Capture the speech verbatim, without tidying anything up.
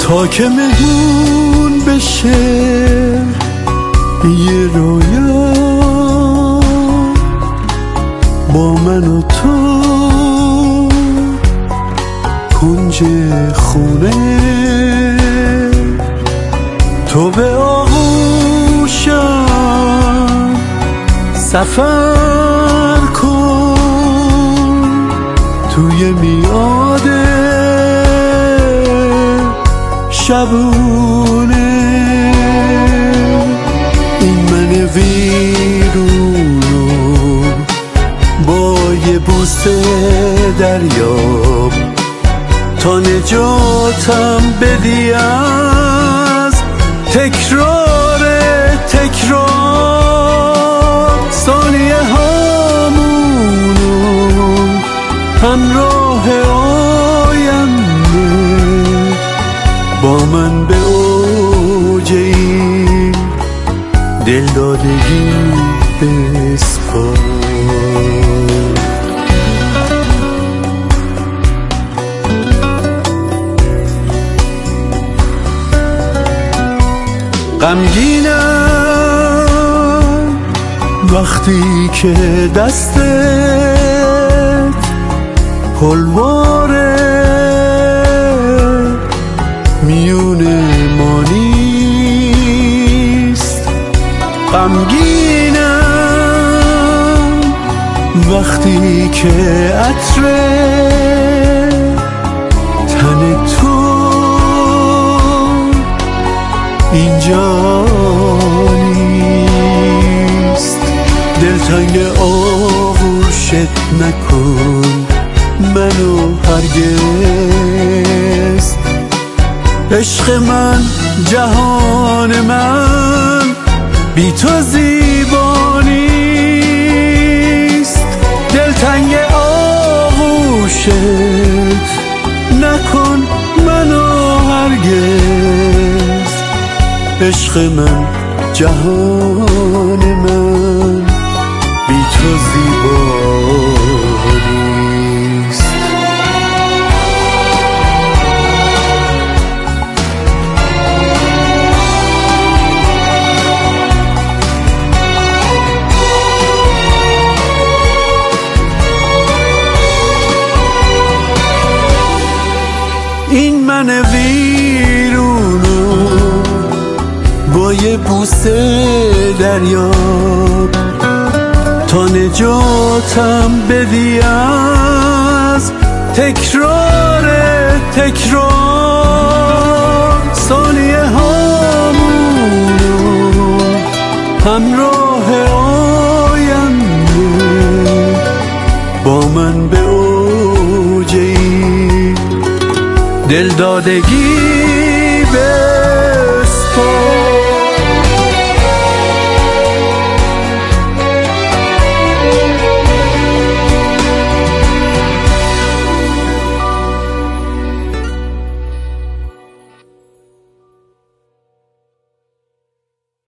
تا که مهمون بشه یه رویا با من و تو کنج خونه. تو به آغوشم سفر کن توی میعاد شبونه. این من ویرونو با یه بوسه دریاب تا نجاتم بدی از تکرار تکرار. ثانیه هامونو همراه آینده با من به اوج این دلدادگی بسپار. غمگینم وقتی که دستت پلواره میون ما نیست. غمگینم وقتی که عطر تن تو اینجا نیست. دلتنگ آغوشت نکن منو هرگز. عشق من جهان من بی تو زیبا نیست. دلتنگ آغوشت نکن منو هرگز. عشق من جهان من بی تو زیبا نیست. این من ویرونو با یه بوسه دریاب تا نجاتم بدی از تکرار تکرار. ثانیه هامونو همراه آینده با من به اوج این دلدادگی